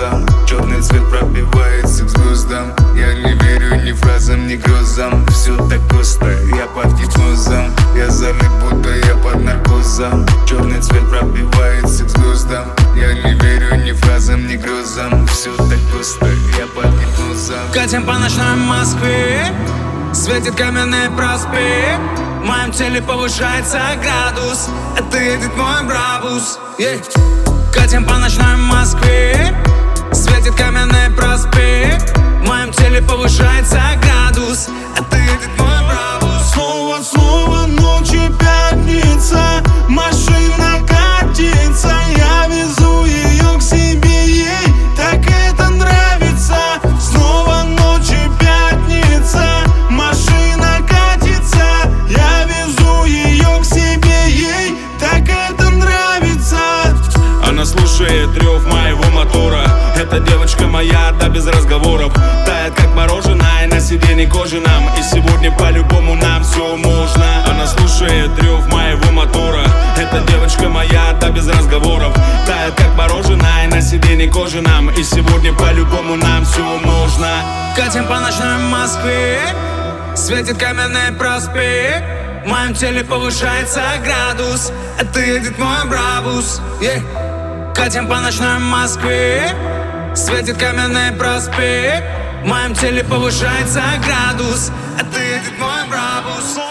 глазам. Черный цвет пробивается к звездам. Я не верю ни фразам, ни грезам. Все так просто, я под гипнозом. Я залип, будто я под наркозом. Черный цвет пробивается к звездам. Я не верю ни фразам, ни грезам. Все так просто, я под гипнозом. Катим по ночной Москве, светит каменный проспект. В моем теле повышается градус, это едет мой брабус. Катим по ночной Москве, светит каменный проспект. В моем теле повышается градус, это едет мой брабус. Снова ночь и пятница, машина катится. Я везу ее к себе, ей так это нравится. Снова ночь и пятница, машина катится. Я везу ее к себе, ей так это нравится. Она слушает рев моего мотора. Эта девочка моя, да без разговоров. Тает как мороженое на сиденье кожаном. И сегодня по-любому нам все можно. Она слушает рев моего мотора. Эта девочка моя, да без разговоров. Тает как мороженое на сиденье кожаном. И сегодня по-любому нам все можно. Катим по ночной Москве, светит каменный проспект. В моем теле повышается градус, это едет мой брабус. Катим по ночной Москве, светит каменный проспект. В моем теле повышается градус, это едет мой брабус.